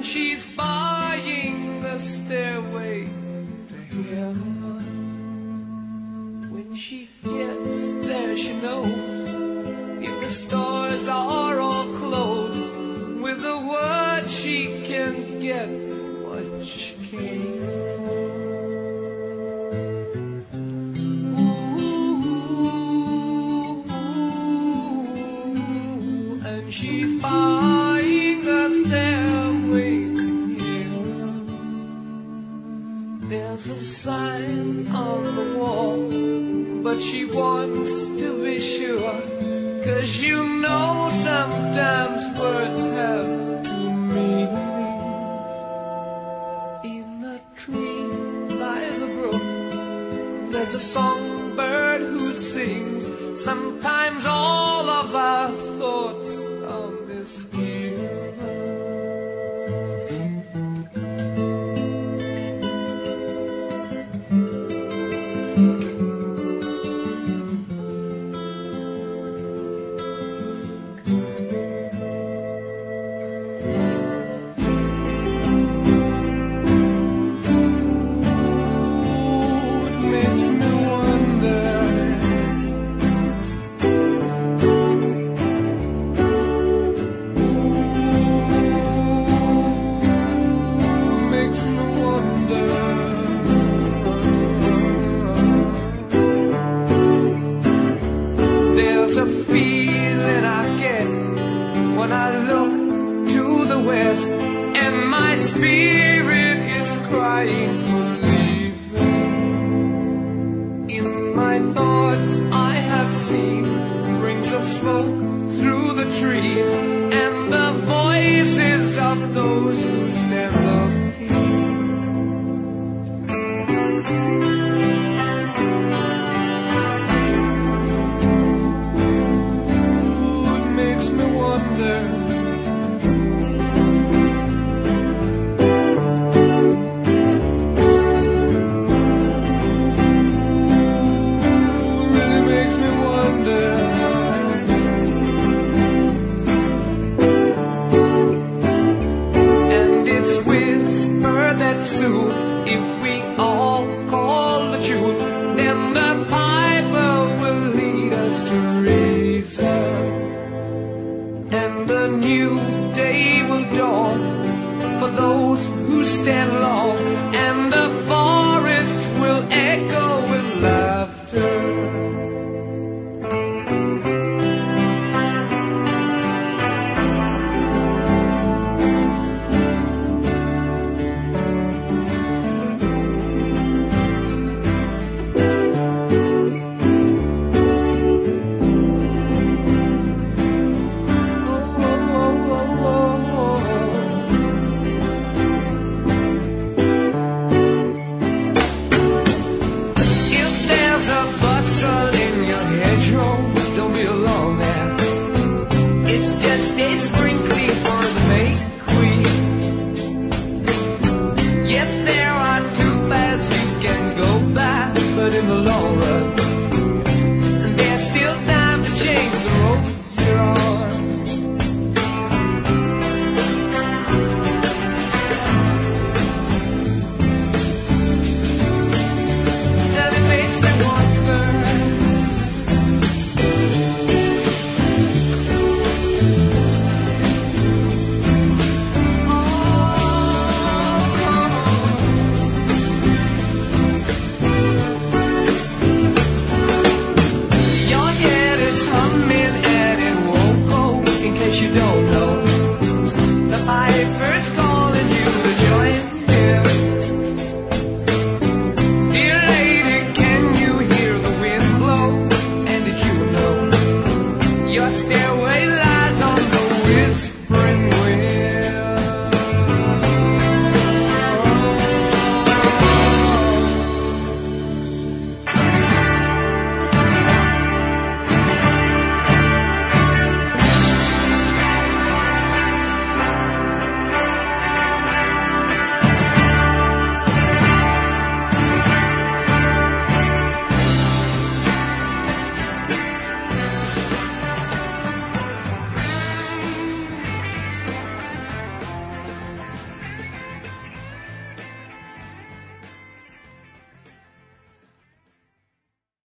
she's buying the stairway to heaven. When she gets there, she knows if the stores are all closed, with a word she can get what she came for. Ooh, and she's buying a stairway to heaven. There's a sign on the wall, but she wants to be sure, 'cause you know sometimes words have two meanings. In a tree by the brook, there's a songbird who sings. Sometimes all of our thoughts are misgiven. There's a feeling I get when I look to the west, and my spirit is crying for leaving. In my thoughts I have seen rings of smoke through the trees, and the voices of those who stand up here. If we all call the truth, then the Bible will lead us to reason, and a new day will dawn for those who stand long.